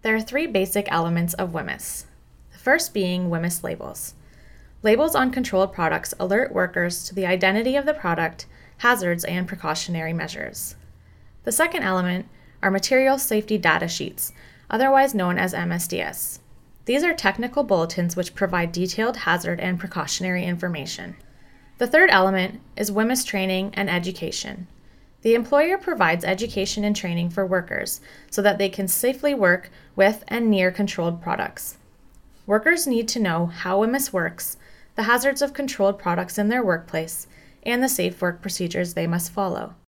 There are three basic elements of WHMIS. The first being WHMIS labels. Labels on controlled products alert workers to the identity of the product, hazards, and precautionary measures. The second element are material safety data sheets, otherwise known as MSDS. These are technical bulletins which provide detailed hazard and precautionary information. The third element is WHMIS training and education. The employer provides education and training for workers so that they can safely work with and near controlled products. Workers need to know how WHMIS works, the hazards of controlled products in their workplace, and the safe work procedures they must follow.